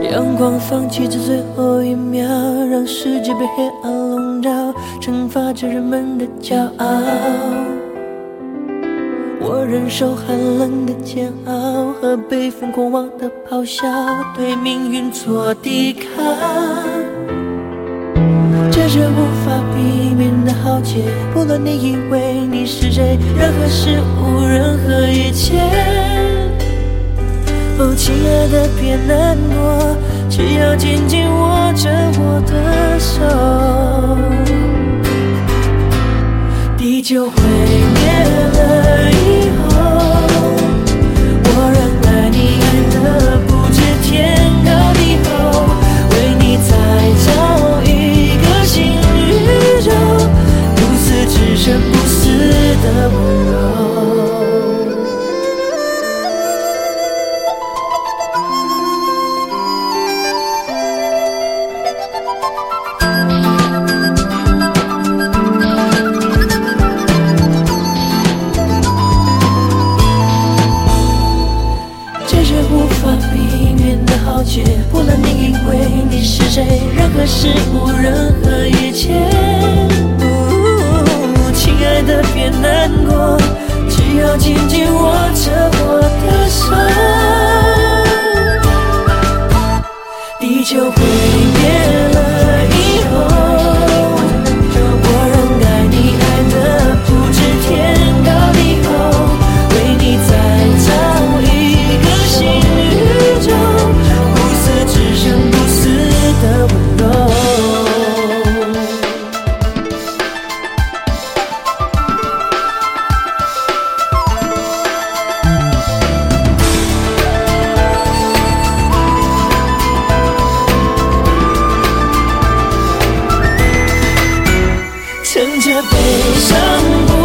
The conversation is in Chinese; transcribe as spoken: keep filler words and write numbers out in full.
阳光放弃这最后一秒，让世界被黑暗笼罩，惩罚着人们的骄傲。我忍受寒冷的煎熬和被疯狂妄的咆哮，对命运做抵抗。这是无法避免的浩劫，不论你以为你是谁，任何事物，任何一切。哦，亲爱的，别难过，只要紧紧握着我的手。地球毁灭了以后，我仍爱你，爱得不知天高地厚，为你再造一个新宇宙，不死之身，不死的温柔。不论你以为你是谁，任何事物，任何一切。哦，亲爱的，别难过，只要紧紧握着我的手。地球毁灭了以后，我仍爱你，爱得不知天高地厚，为你再造一个新宇宙，只剩不死的温柔。乘着悲伤。